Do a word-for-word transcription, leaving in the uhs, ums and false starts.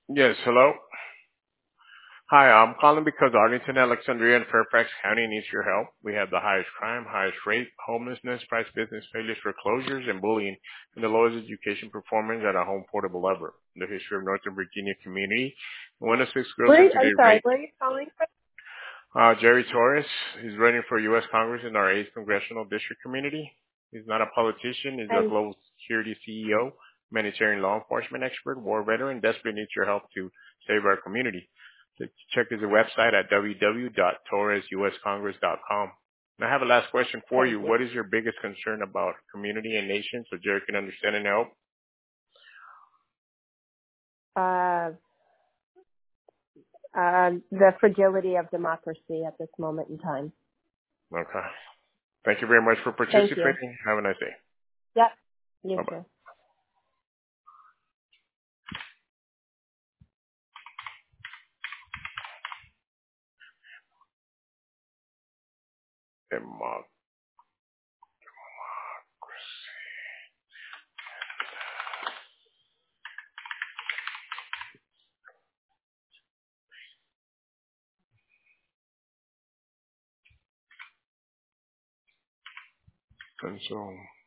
Yes, hello. Hi, I'm calling because Arlington, Alexandria, and Fairfax County needs your help. We have the highest crime, highest rate, homelessness, price business failures, foreclosures, and bullying, and the lowest education performance at a home portable ever in the history of Northern Virginia community. One of six girls in Where, I'm today's sorry, rate. where are you calling from? Uh, Jerry Torres is running for U S. Congress in our eighth Congressional District community. He's not a politician. He's a And global security C E O, humanitarian law enforcement expert, war veteran, desperately needs your help to save our community. So check his website at w w w dot torres u s congress dot com. And I have a last question for thank you. you. What is your biggest concern about community and nation so Jerry can understand and help? Uh, uh, the fragility of democracy at this moment in time. Okay. Thank you very much for Thank you. participating. Have a nice day. Yep. You Bye-bye. too. Democracy. And so